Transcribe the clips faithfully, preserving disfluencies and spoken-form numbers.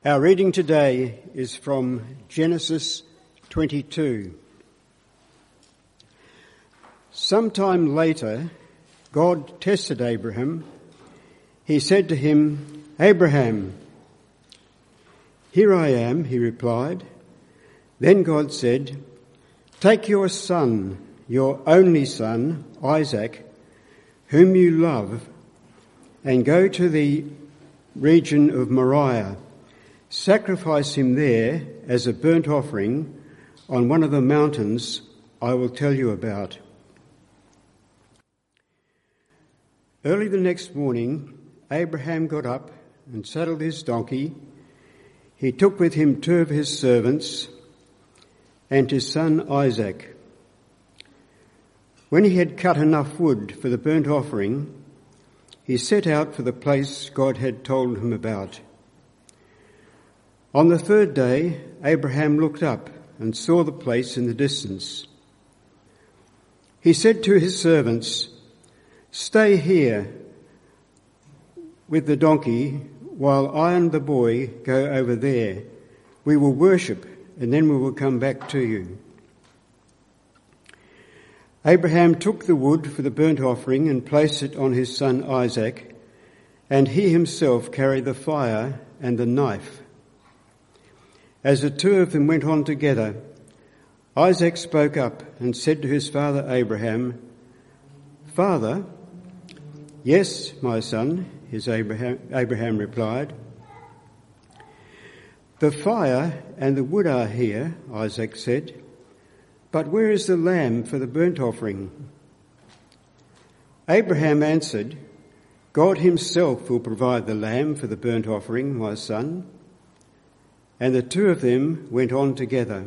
Our reading today is from Genesis twenty-two. Sometime later, God tested Abraham. He said to him, "Abraham." "Here I am," he replied. Then God said, "Take your son, your only son, Isaac, whom you love, and go to the region of Moriah. Sacrifice him there as a burnt offering on one of the mountains I will tell you about." Early the next morning, Abraham got up and saddled his donkey. He took with him two of his servants and his son Isaac. When he had cut enough wood for the burnt offering, he set out for the place God had told him about. On the third day, Abraham looked up and saw the place in the distance. He said to his servants, "Stay here with the donkey while I and the boy go over there. We will worship and then we will come back to you." Abraham took the wood for the burnt offering and placed it on his son Isaac, and he himself carried the fire and the knife. As the two of them went on together, Isaac spoke up and said to his father Abraham, "Father?" "Yes, my son," his Abraham, Abraham replied. "The fire and the wood are here," Isaac said, "but where is the lamb for the burnt offering?" Abraham answered, "God himself will provide the lamb for the burnt offering, my son." And the two of them went on together.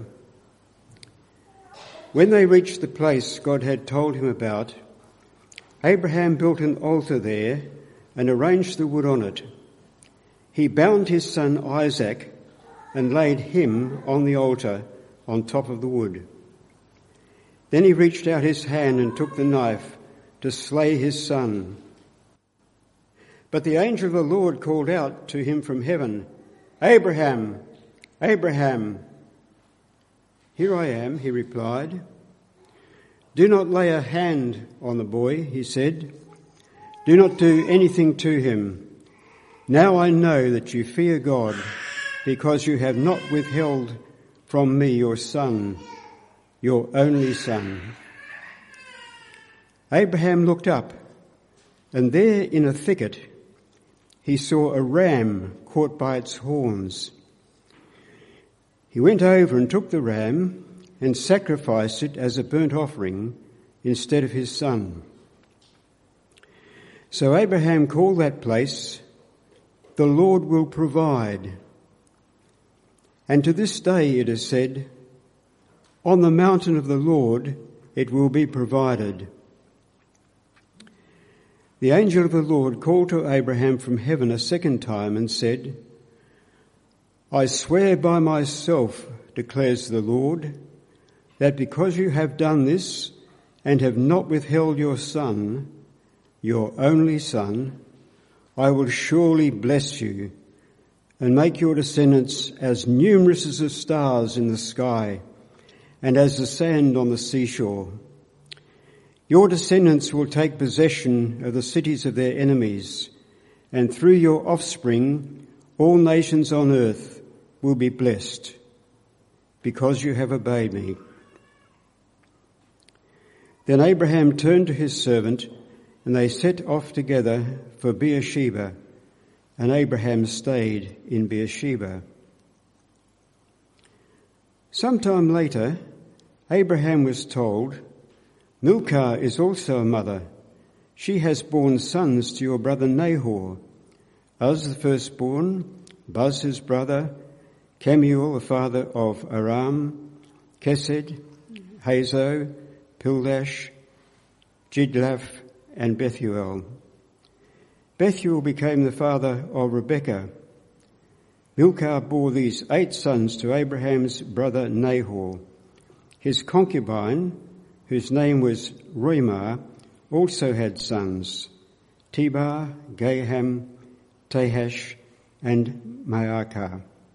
When they reached the place God had told him about, Abraham built an altar there and arranged the wood on it. He bound his son Isaac and laid him on the altar on top of the wood. Then he reached out his hand and took the knife to slay his son. But the angel of the Lord called out to him from heaven, "Abraham, Abraham." "Here I am," he replied. "Do not lay a hand on the boy," he said. "Do not do anything to him. Now I know that you fear God, because you have not withheld from me your son, your only son." Abraham looked up, and there in a thicket he saw a ram caught by its horns. He went over and took the ram and sacrificed it as a burnt offering instead of his son. So Abraham called that place, "The Lord will provide." And to this day it is said, "On the mountain of the Lord it will be provided." The angel of the Lord called to Abraham from heaven a second time and said, "I swear by myself, declares the Lord, that because you have done this and have not withheld your son, your only son, I will surely bless you and make your descendants as numerous as the stars in the sky and as the sand on the seashore. Your descendants will take possession of the cities of their enemies, and through your offspring all nations on earth will be blessed, because you have obeyed me." Then Abraham turned to his servant, and they set off together for Beersheba, and Abraham stayed in Beersheba. Sometime later, Abraham was told, "Milcah is also a mother. She has borne sons to your brother Nahor, Uz the firstborn, Buz his brother, Kemuel the father of Aram, Kesed, Hazo, Pildash, Jidlaph, and Bethuel. Bethuel became the father of Rebekah. Milcah bore these eight sons to Abraham's brother Nahor. His concubine, whose name was Reumah, also had sons, Tebar, Gaham, Tahash, and Maacah.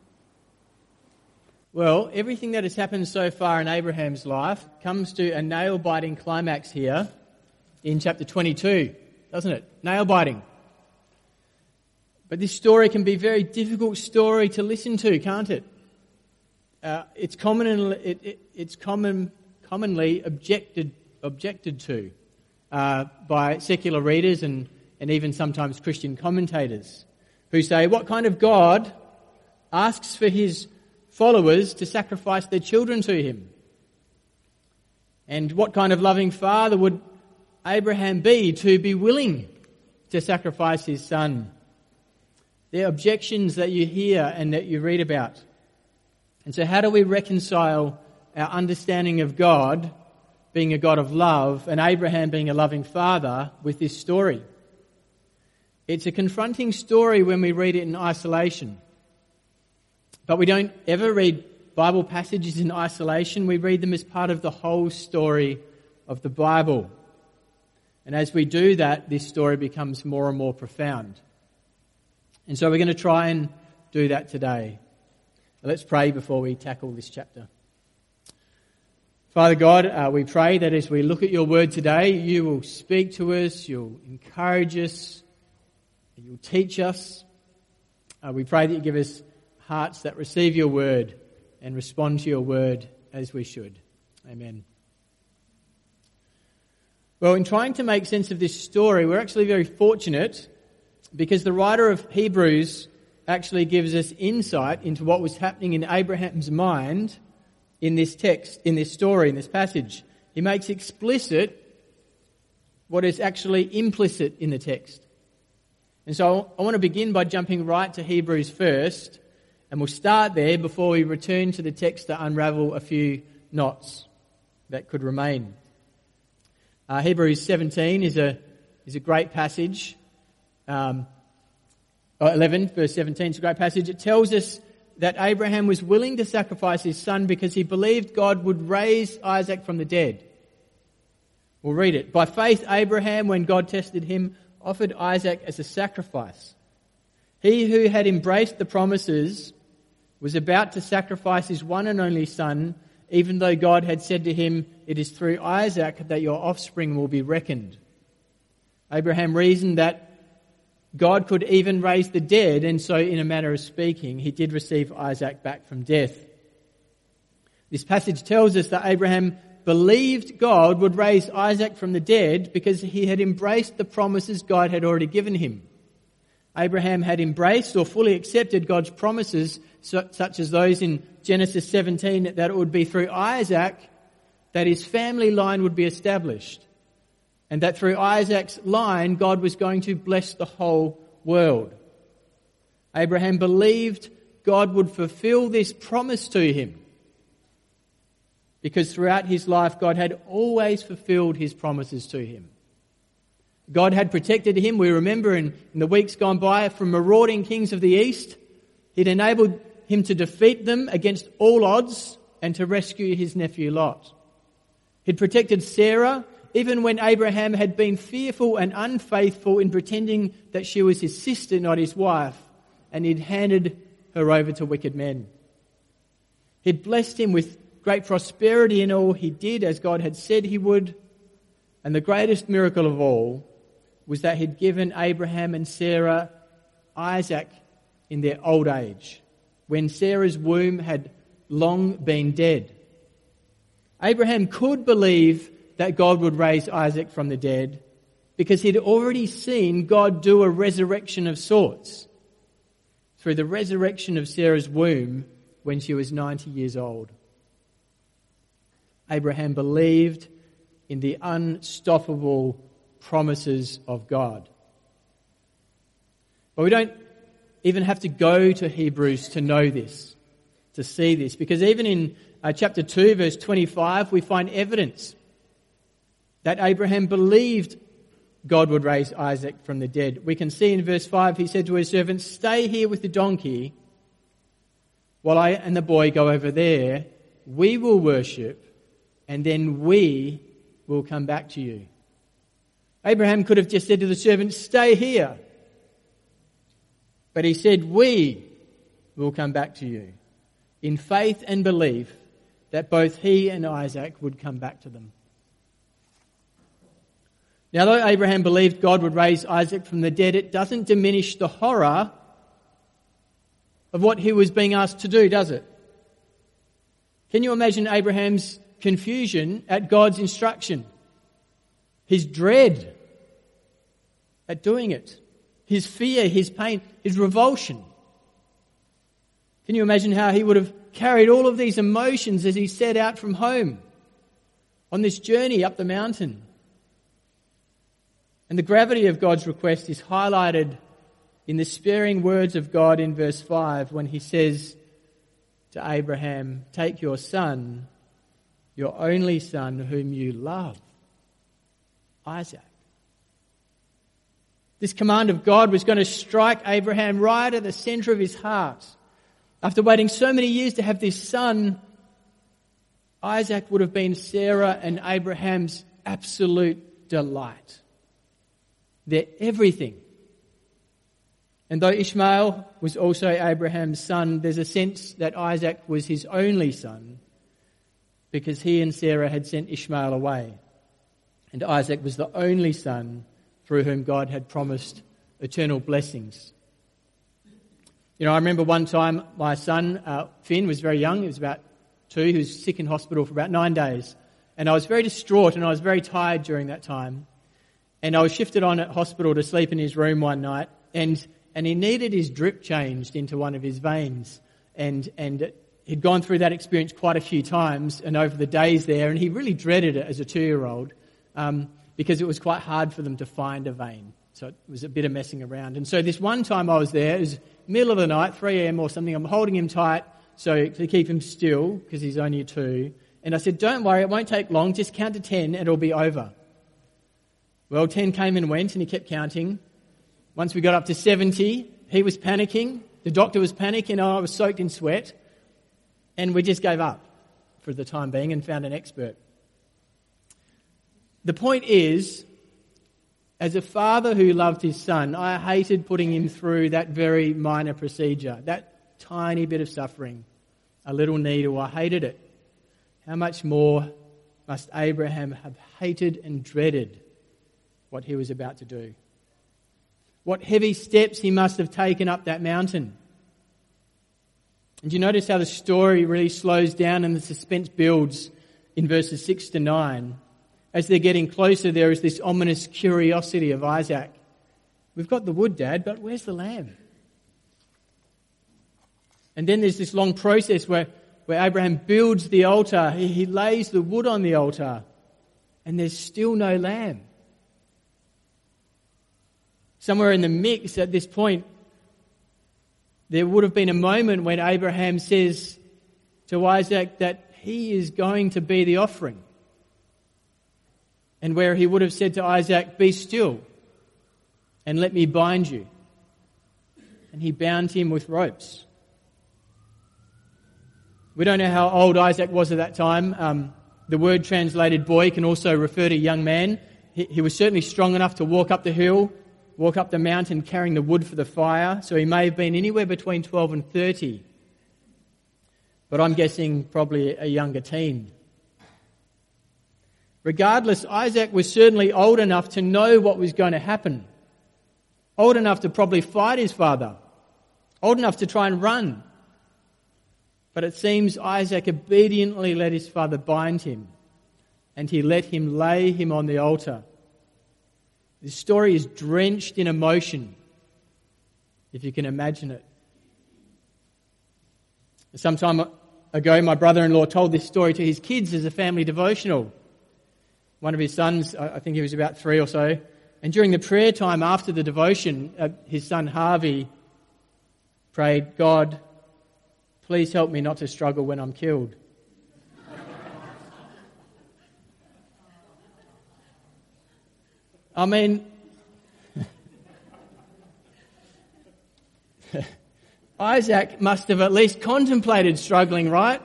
Well, everything that has happened so far in Abraham's life comes to a nail-biting climax here in chapter twenty-two, doesn't it? Nail-biting. But this story can be a very difficult story to listen to, can't it? Uh, it's common, it, it, it's common, commonly objected objected to uh, by secular readers and, and even sometimes Christian commentators, who say, what kind of God asks for his followers to sacrifice their children to him? And what kind of loving father would Abraham be to be willing to sacrifice his son? They're objections that you hear and that you read about. And so how do we reconcile our understanding of God being a God of love and Abraham being a loving father with this story? It's a confronting story when we read it in isolation. But we don't ever read Bible passages in isolation. We read them as part of the whole story of the Bible. And as we do that, this story becomes more and more profound. And so we're going to try and do that today. Let's pray before we tackle this chapter. Father God, uh, we pray that as we look at your word today, you will speak to us, you'll encourage us, you'll teach us. Uh, we pray that you give us hearts that receive your word and respond to your word as we should. Amen. Well, in trying to make sense of this story, we're actually very fortunate because the writer of Hebrews actually gives us insight into what was happening in Abraham's mind in this text, in this story, in this passage. He makes explicit what is actually implicit in the text. And so I want to begin by jumping right to Hebrews first, and we'll start there before we return to the text to unravel a few knots that could remain. Uh, Hebrews seventeen is a is a great passage. Um, eleven, verse seventeen, is a great passage. It tells us that Abraham was willing to sacrifice his son because he believed God would raise Isaac from the dead. We'll read it. By faith, Abraham, when God tested him, offered Isaac as a sacrifice. He who had embraced the promises was about to sacrifice his one and only son, even though God had said to him, "It is through Isaac that your offspring will be reckoned." Abraham reasoned that God could even raise the dead, and so in a manner of speaking, he did receive Isaac back from death. This passage tells us that Abraham believed God would raise Isaac from the dead because he had embraced the promises God had already given him. Abraham had embraced or fully accepted God's promises, such as those in Genesis seventeen, that it would be through Isaac that his family line would be established, and that through Isaac's line, God was going to bless the whole world. Abraham believed God would fulfill this promise to him because throughout his life, God had always fulfilled his promises to him. God had protected him, we remember in, in the weeks gone by, from marauding kings of the east. He'd enabled him to defeat them against all odds and to rescue his nephew Lot. He'd protected Sarah even when Abraham had been fearful and unfaithful in pretending that she was his sister, not his wife, and he'd handed her over to wicked men. He'd blessed him with great prosperity in all he did, as God had said he would. And the greatest miracle of all was that he'd given Abraham and Sarah Isaac in their old age, when Sarah's womb had long been dead. Abraham could believe that God would raise Isaac from the dead because he'd already seen God do a resurrection of sorts through the resurrection of Sarah's womb when she was ninety years old. Abraham believed in the unstoppable promises of God. But we don't even have to go to Hebrews to know this, to see this, because even in uh, chapter two, verse twenty-five, we find evidence that Abraham believed God would raise Isaac from the dead. We can see in verse five, he said to his servant, "Stay here with the donkey while I and the boy go over there. We will worship, and then we will come back to you." Abraham could have just said to the servant, "Stay here." But he said, "We will come back to you." in faith and belief that both he and Isaac would come back to them. Now, though Abraham believed God would raise Isaac from the dead, it doesn't diminish the horror of what he was being asked to do, does it? Can you imagine Abraham's confusion at God's instruction? His dread at doing it. His fear, his pain, his revulsion. Can you imagine how he would have carried all of these emotions as he set out from home on this journey up the mountain? And the gravity of God's request is highlighted in the sparing words of God in verse five when he says to Abraham, "Take your son, your only son whom you love, Isaac." This command of God was going to strike Abraham right at the center of his heart. After waiting so many years to have this son, Isaac would have been Sarah and Abraham's absolute delight. They're everything. And though Ishmael was also Abraham's son, there's a sense that Isaac was his only son because he and Sarah had sent Ishmael away. And Isaac was the only son through whom God had promised eternal blessings. You know, I remember one time my son, uh, Finn, was very young. He was about two. He was sick in hospital for about nine days. And I was very distraught and I was very tired during that time. And I was shifted on at hospital to sleep in his room one night, and and he needed his drip changed into one of his veins. And and he'd gone through that experience quite a few times and over the days there, and he really dreaded it as a two-year-old um, because it was quite hard for them to find a vein. So it was a bit of messing around. And so this one time I was there, it was middle of the night, three a.m. or something, I'm holding him tight so to keep him still because he's only two. And I said, "Don't worry, it won't take long, just count to ten and it'll be over." Well, ten came and went, and he kept counting. Once we got up to seventy, he was panicking, the doctor was panicking, I was soaked in sweat, and we just gave up for the time being and found an expert. The point is, as a father who loved his son, I hated putting him through that very minor procedure, that tiny bit of suffering, a little needle. I hated it. How much more must Abraham have hated and dreaded what he was about to do? What heavy steps he must have taken up that mountain. And you notice how the story really slows down and the suspense builds in verses six to nine. As they're getting closer, there is this ominous curiosity of Isaac. "We've got the wood, Dad, but where's the lamb?" And then there's this long process where, where Abraham builds the altar. He, he lays the wood on the altar, and there's still no lamb. Somewhere in the mix at this point, there would have been a moment when Abraham says to Isaac that he is going to be the offering. And where he would have said to Isaac, "Be still and let me bind you." And he bound him with ropes. We don't know how old Isaac was at that time. Um, the word translated boy can also refer to young man. He, he was certainly strong enough to walk up the hill, walk up the mountain carrying the wood for the fire. So he may have been anywhere between twelve and thirty. But I'm guessing probably a younger teen. Regardless, Isaac was certainly old enough to know what was going to happen. Old enough to probably fight his father. Old enough to try and run. But it seems Isaac obediently let his father bind him, and he let him lay him on the altar. This story is drenched in emotion, if you can imagine it. Some time ago, my brother-in-law told this story to his kids as a family devotional. One of his sons, I think he was about three or so, and during the prayer time after the devotion, uh, his son Harvey prayed, "God, please help me not to struggle when I'm killed." I mean, Isaac must have at least contemplated struggling, right?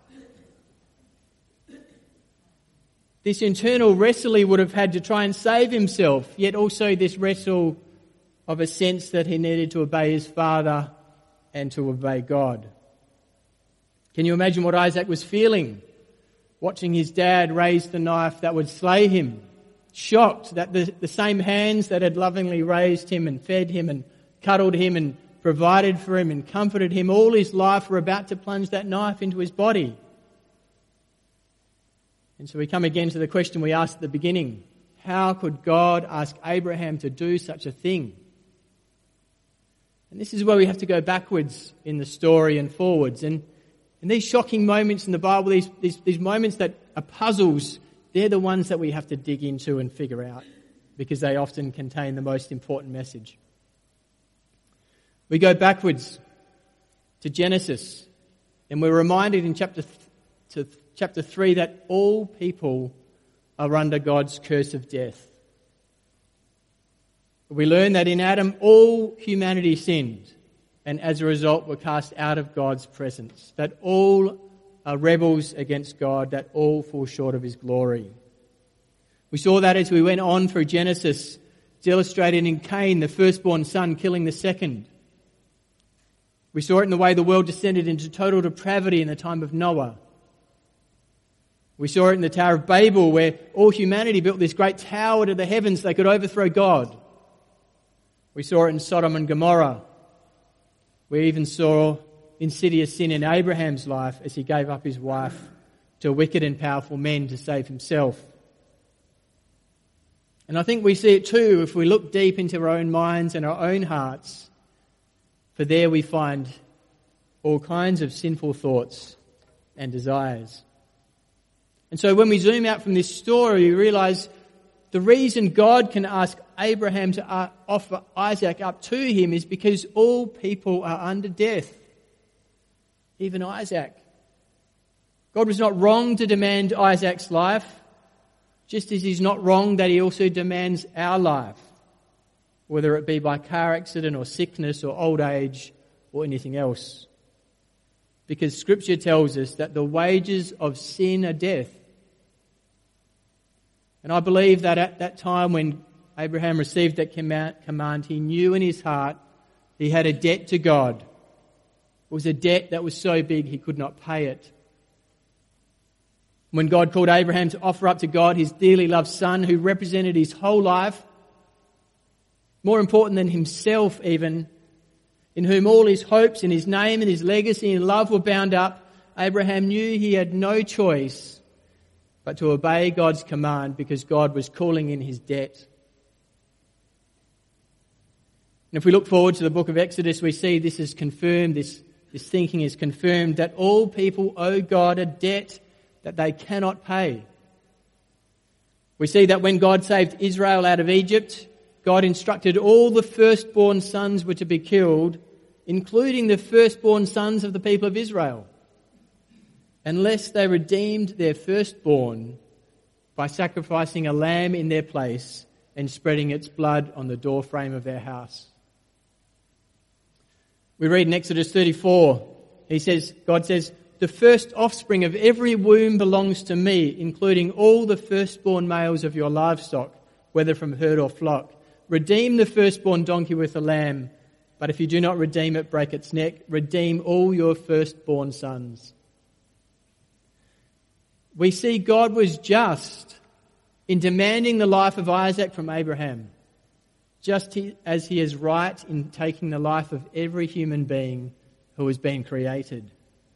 This internal wrestle he would have had to try and save himself, yet also this wrestle of a sense that he needed to obey his father and to obey God. Can you imagine what Isaac was feeling, watching his dad raise the knife that would slay him? Shocked that the, the same hands that had lovingly raised him and fed him and cuddled him and provided for him and comforted him all his life were about to plunge that knife into his body. And so we come again to the question we asked at the beginning. How could God ask Abraham to do such a thing? And this is where we have to go backwards in the story and forwards. And, and these shocking moments in the Bible, these, these, these moments that are puzzles, they're the ones that we have to dig into and figure out because they often contain the most important message. We go backwards to Genesis and we're reminded in chapter th- to chapter three that all people are under God's curse of death. We learn that in Adam all humanity sinned and as a result were cast out of God's presence, that all are rebels against God, that all fall short of his glory. We saw that as we went on through Genesis. It's illustrated in Cain, the firstborn son, killing the second. We saw it in the way the world descended into total depravity in the time of Noah. We saw it in the Tower of Babel, where all humanity built this great tower to the heavens so they could overthrow God. We saw it in Sodom and Gomorrah. We even saw insidious sin in Abraham's life as he gave up his wife to wicked and powerful men to save himself. And I think we see it too if we look deep into our own minds and our own hearts, for there we find all kinds of sinful thoughts and desires. And so when we zoom out from this story, we realize the reason God can ask Abraham to offer Isaac up to him is because all people are under death. Even Isaac. God was not wrong to demand Isaac's life, just as he's not wrong that he also demands our life, whether it be by car accident or sickness or old age or anything else. Because Scripture tells us that the wages of sin are death. And I believe that at that time when Abraham received that command, he knew in his heart he had a debt to God. It was a debt that was so big he could not pay it. When God called Abraham to offer up to God his dearly loved son who represented his whole life, more important than himself even, in whom all his hopes and his name and his legacy and love were bound up, Abraham knew he had no choice but to obey God's command because God was calling in his debt. And if we look forward to the book of Exodus, we see this is confirmed, this, this thinking is confirmed, that all people owe God a debt that they cannot pay. We see that when God saved Israel out of Egypt, God instructed all the firstborn sons were to be killed, including the firstborn sons of the people of Israel, unless they redeemed their firstborn by sacrificing a lamb in their place and spreading its blood on the doorframe of their house. We read in Exodus thirty-four, he says, God says, "The first offspring of every womb belongs to me, including all the firstborn males of your livestock, whether from herd or flock. Redeem the firstborn donkey with a lamb, but if you do not redeem it, break its neck. Redeem all your firstborn sons." We see God was just in demanding the life of Isaac from Abraham, just as he is right in taking the life of every human being who has been created.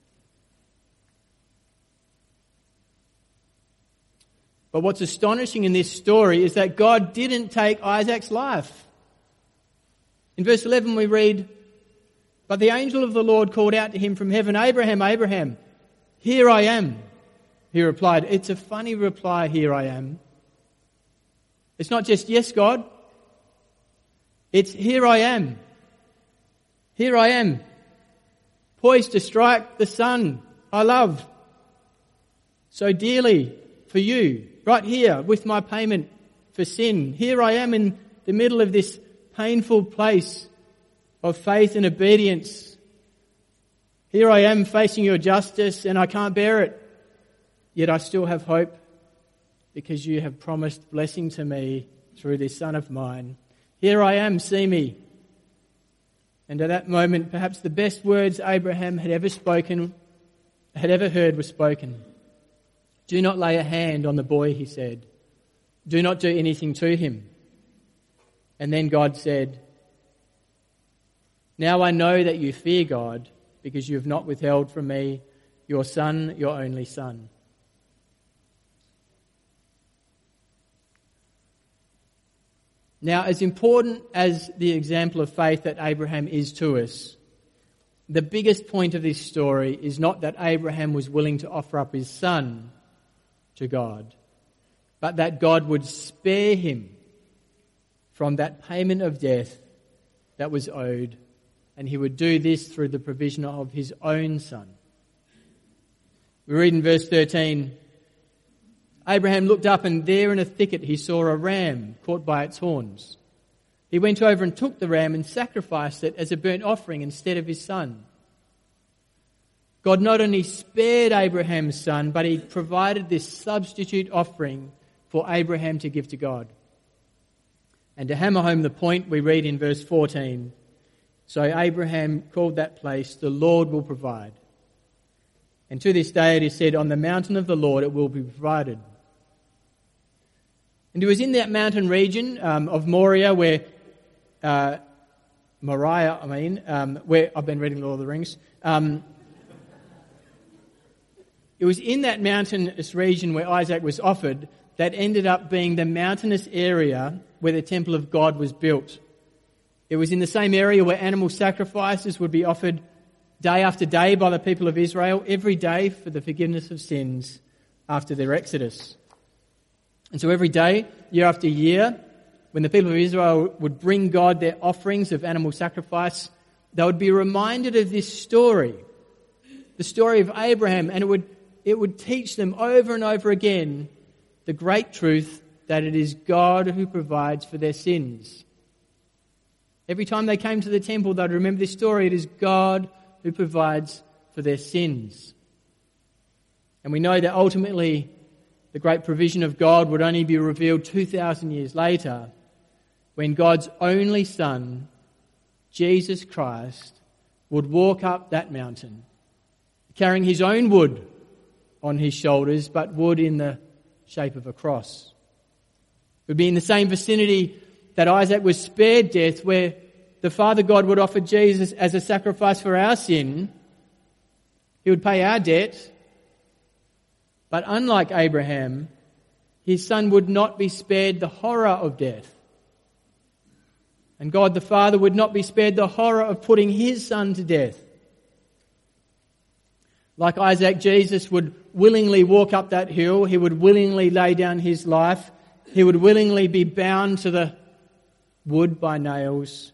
But what's astonishing in this story is that God didn't take Isaac's life. In verse eleven we read, "But the angel of the Lord called out to him from heaven, 'Abraham, Abraham, here I am.' He replied." It's a funny reply, "Here I am." It's not just, "Yes, God." It's, "Here I am. Here I am, poised to strike the son I love so dearly for you, right here with my payment for sin. Here I am in the middle of this painful place of faith and obedience. Here I am facing your justice and I can't bear it. Yet I still have hope because you have promised blessing to me through this son of mine. Here I am, see me." And at that moment, perhaps the best words Abraham had ever spoken had ever heard was spoken. "Do not lay a hand on the boy," he said. "Do not do anything to him." And then God said, "Now I know that you fear God, because you have not withheld from me your son, your only son." Now, as important as the example of faith that Abraham is to us, the biggest point of this story is not that Abraham was willing to offer up his son to God, but that God would spare him from that payment of death that was owed, and he would do this through the provision of his own son. We read in verse thirteen, Abraham looked up, and there in a thicket he saw a ram caught by its horns. He went over and took the ram and sacrificed it as a burnt offering instead of his son. God not only spared Abraham's son, but he provided this substitute offering for Abraham to give to God. And to hammer home the point, we read in verse fourteen, "So Abraham called that place, 'The Lord will provide.' And to this day it is said, 'On the mountain of the Lord it will be provided.'" And it was in that mountain region um, of Moriah where, uh, Moriah, I mean, um, where I've been reading Lord of the Rings. Um, it was in that mountainous region where Isaac was offered that ended up being the mountainous area where the temple of God was built. It was in the same area where animal sacrifices would be offered day after day by the people of Israel, every day for the forgiveness of sins after their exodus. And so every day, year after year, when the people of Israel would bring God their offerings of animal sacrifice, they would be reminded of this story, the story of Abraham, and it would, it would teach them over and over again the great truth that it is God who provides for their sins. Every time they came to the temple, they'd remember this story. It is God who provides for their sins. And we know that ultimately the great provision of God would only be revealed two thousand years later when God's only Son, Jesus Christ, would walk up that mountain carrying his own wood on his shoulders, but wood in the shape of a cross. It would be in the same vicinity that Isaac was spared death, where the Father God would offer Jesus as a sacrifice for our sin. He would pay our debt. But unlike Abraham, his son would not be spared the horror of death. And God the Father would not be spared the horror of putting his son to death. Like Isaac, Jesus would willingly walk up that hill. He would willingly lay down his life. He would willingly be bound to the wood by nails.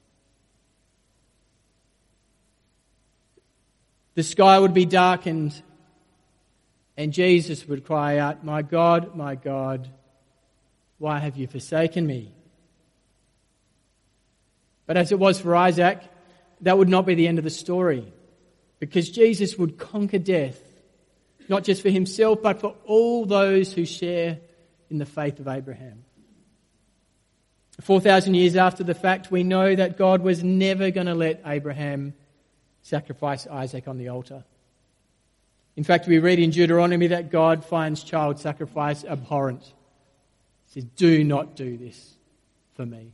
The sky would be darkened, and Jesus would cry out, "My God, my God, why have you forsaken me?" But as it was for Isaac, that would not be the end of the story, because Jesus would conquer death, not just for himself, but for all those who share in the faith of Abraham. four thousand years after the fact, we know that God was never going to let Abraham sacrifice Isaac on the altar. In fact, we read in Deuteronomy that God finds child sacrifice abhorrent. He says, "Do not do this for me."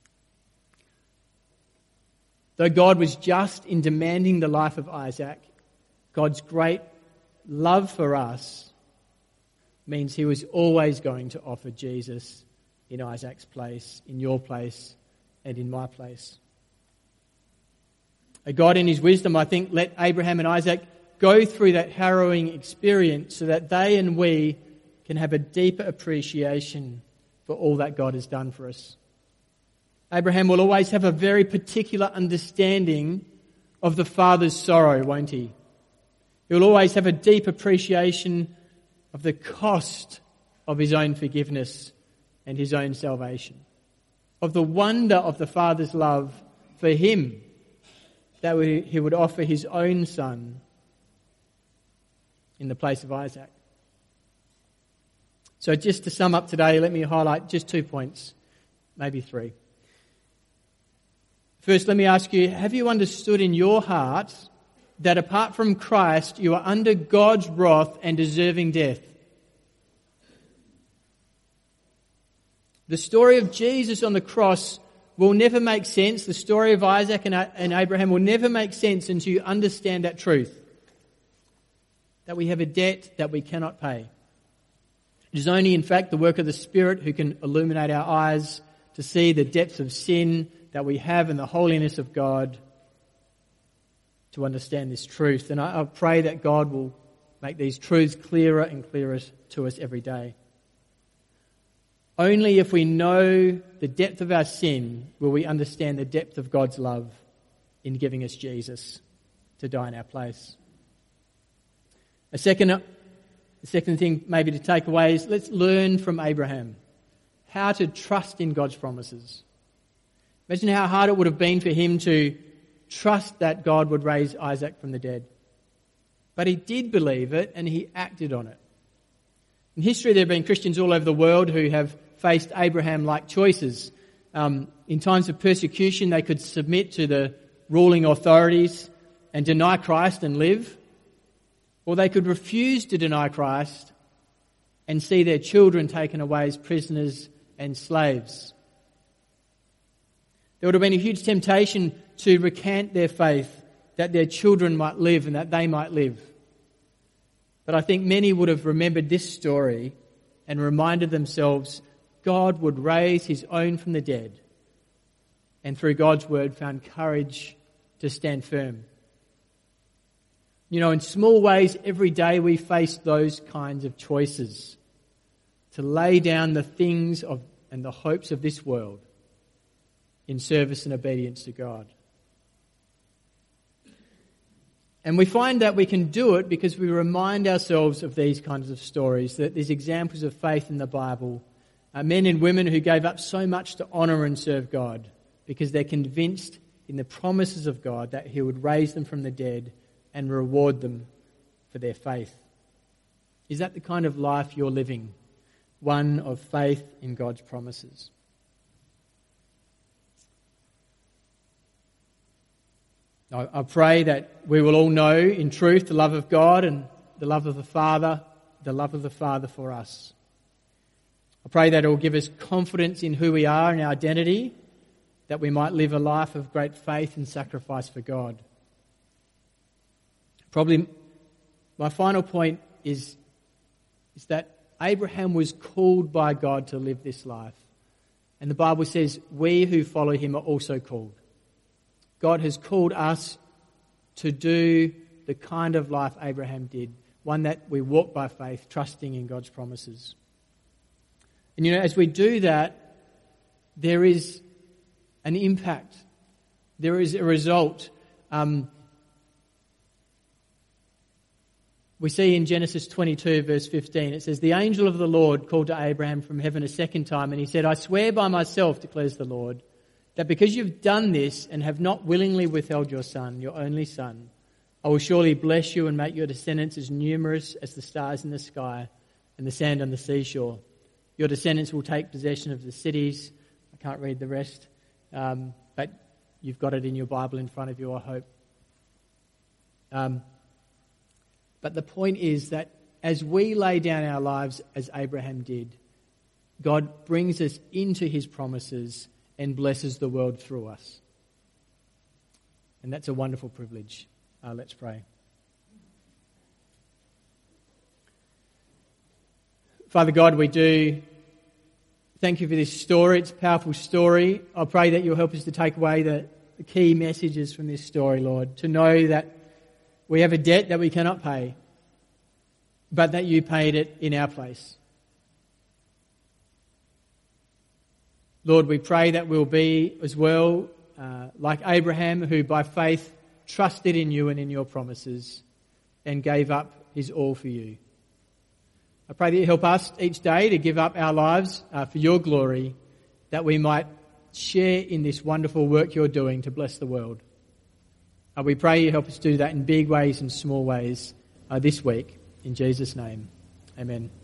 Though God was just in demanding the life of Isaac, God's great love for us means he was always going to offer Jesus in Isaac's place, in your place, and in my place. God in his wisdom, I think, let Abraham and Isaac go through that harrowing experience so that they and we can have a deeper appreciation for all that God has done for us. Abraham will always have a very particular understanding of the Father's sorrow, won't he? He'll always have a deep appreciation of the cost of his own forgiveness and his own salvation, of the wonder of the Father's love for him, that he would offer his own son in the place of Isaac. So just to sum up today, let me highlight just two points, maybe three. First, let me ask you, have you understood in your heart that apart from Christ, you are under God's wrath and deserving death. The story of Jesus on the cross will never make sense. The story of Isaac and Abraham will never make sense until you understand that truth. That we have a debt that we cannot pay. It is only, in fact, the work of the Spirit who can illuminate our eyes to see the depths of sin that we have and the holiness of God to understand this truth. And I, I pray that God will make these truths clearer and clearer to us every day. Only if we know the depth of our sin will we understand the depth of God's love in giving us Jesus to die in our place. A second, a second thing maybe to take away is let's learn from Abraham how to trust in God's promises. Imagine how hard it would have been for him to trust that God would raise Isaac from the dead. But he did believe it and he acted on it. In history, there have been Christians all over the world who have faced Abraham-like choices. Um, in times of persecution, they could submit to the ruling authorities and deny Christ and live. Or they could refuse to deny Christ and see their children taken away as prisoners and slaves. There would have been a huge temptation to recant their faith, that their children might live and that they might live. But I think many would have remembered this story and reminded themselves God would raise his own from the dead, and through God's word found courage to stand firm. You know, in small ways, every day we face those kinds of choices to lay down the things of and the hopes of this world in service and obedience to God. And we find that we can do it because we remind ourselves of these kinds of stories, that there's examples of faith in the Bible, uh, men and women who gave up so much to honour and serve God because they're convinced in the promises of God that he would raise them from the dead and reward them for their faith. Is that the kind of life you're living? One of faith in God's promises. I, I pray that we will all know in truth the love of God and the love of the Father, the love of the Father for us. I pray that it will give us confidence in who we are and our identity, that we might live a life of great faith and sacrifice for God. Probably my final point is, is that Abraham was called by God to live this life. And the Bible says we who follow him are also called. God has called us to do the kind of life Abraham did, one that we walk by faith, trusting in God's promises. And you know, as we do that, there is an impact. There is a result. Um, We see in Genesis twenty-two, verse fifteen, it says, "The angel of the Lord called to Abraham from heaven a second time, and he said, I swear by myself, declares the Lord, that because you've done this and have not willingly withheld your son, your only son, I will surely bless you and make your descendants as numerous as the stars in the sky and the sand on the seashore. Your descendants will take possession of the cities." I can't read the rest, um, but you've got it in your Bible in front of you, I hope. Um, But the point is that as we lay down our lives as Abraham did, God brings us into his promises and blesses the world through us. And that's a wonderful privilege. Uh, let's pray. Father God, we do thank you for this story. It's a powerful story. I pray that you'll help us to take away the, the key messages from this story, Lord, to know that we have a debt that we cannot pay, but that you paid it in our place. Lord, we pray that we'll be as well uh, like Abraham, who by faith trusted in you and in your promises and gave up his all for you. I pray that you help us each day to give up our lives uh, for your glory, that we might share in this wonderful work you're doing to bless the world. Uh, we pray you help us do that in big ways and small ways uh, this week. In Jesus' name, amen.